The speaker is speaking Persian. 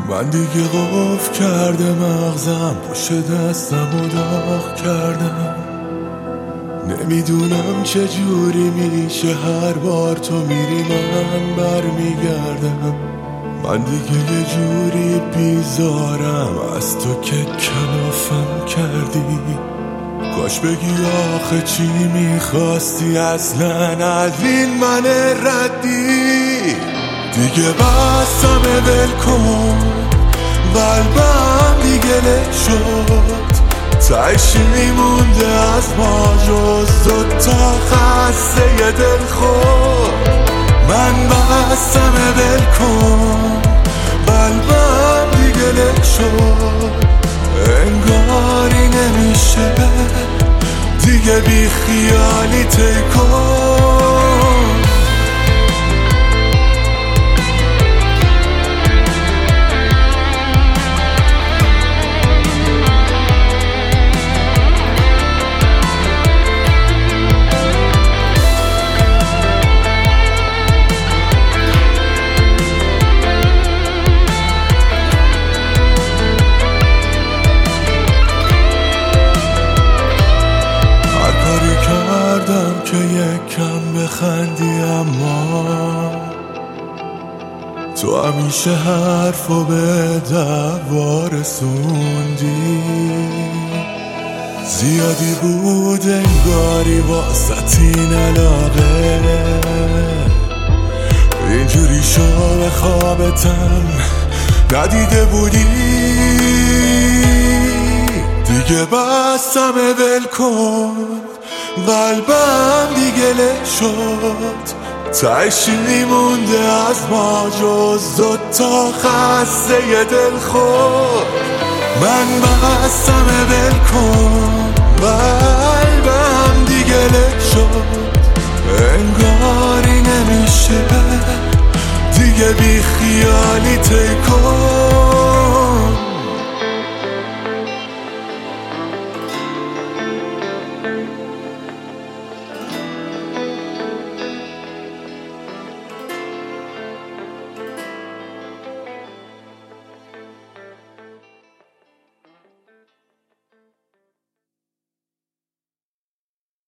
من دیگه قفل کرده مغزم، پشت دستم داغ کردم. نمیدونم چجوری میشه هر بار تو میری من برمیگردم. من دیگه یه جوری بیزارم از تو که کلافم کردی. کاش بگی آخه چی میخواستی اصلا از این من ردی. دیگه بستم ول کن، قلبم دیگه له شد. تهش میمونده از ما جز دوتا خسته دل خود. من بستم ول کن، قلبم دیگه له شد. انگاری نمیشه دیگه بی خیالی تکن. که یک کم بخندی اما تو همیشه حرفو به دعوا رسوندی. زیادی بود انگاری واسط این علاقه، اینجوری شو به خوابتم ندیده بودی. دیگه بستم ول کن، قلبم دیگه له شد. تهش میمونده از ما جز دوتا خسته دل خود. من بستم ول کن، قلبم دیگه له شد. انگار